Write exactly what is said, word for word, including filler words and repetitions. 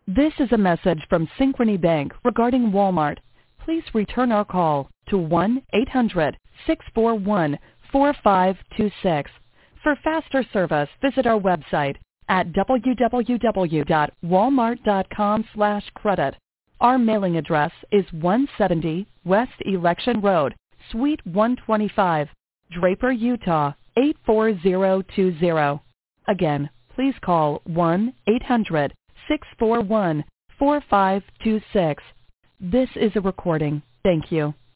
This is a message from Synchrony Bank regarding Walmart. Please return our call to one eight hundred, six four one, four five two six. For faster service, visit our website at w w w dot walmart dot com slash credit. Our mailing address is one seventy West Election Road, Suite one twenty-five, Draper, Utah, eight four zero two zero. Again, please call one eight hundred, six four one, four five two six. This is a recording. Thank you.